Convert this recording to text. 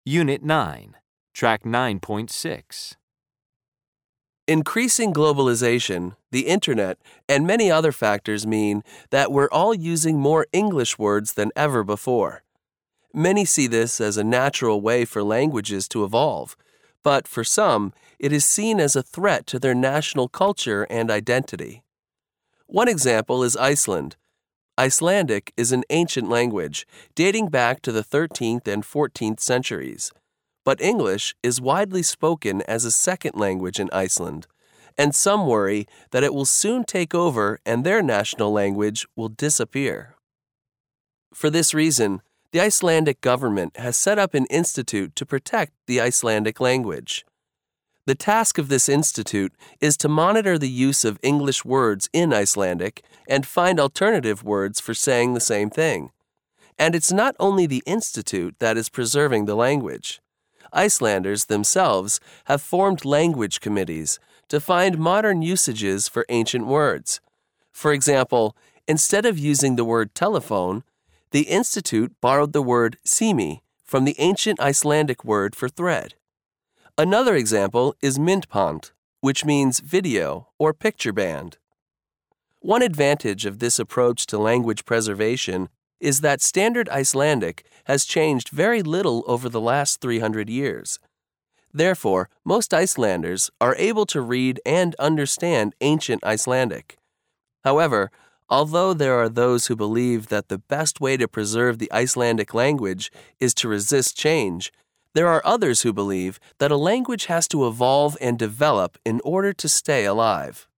Unit 9, Track 9.6. Increasing globalization, the internet, and many other factors mean that we're all using more English words than ever before. Many see this as a natural way for languages to evolve, but for some, it is seen as a threat to their national culture and identity. One example is Iceland. Icelandic is an ancient language dating back to the 13th and 14th centuries. But English is widely spoken as a second language in Iceland, and some worry that it will soon take over and their national language will disappear. For this reason, the Icelandic government has set up an institute to protect the Icelandic language. The task of this institute is to monitor the use of English words in Icelandic and find alternative words for saying the same thing. And it's not only the institute that is preserving the language. Icelanders themselves have formed language committees to find modern usages for ancient words. For example, instead of using the word telephone, the institute borrowed the word sími from the ancient Icelandic word for thread. Another example is myndband, which means video or picture band. One advantage of this approach to language preservation is that Standard Icelandic has changed very little over the last 300 years. Therefore, most Icelanders are able to read and understand ancient Icelandic. However, although there are those who believe that the best way to preserve the Icelandic language is to resist change, there are others who believe that a language has to evolve and develop in order to stay alive.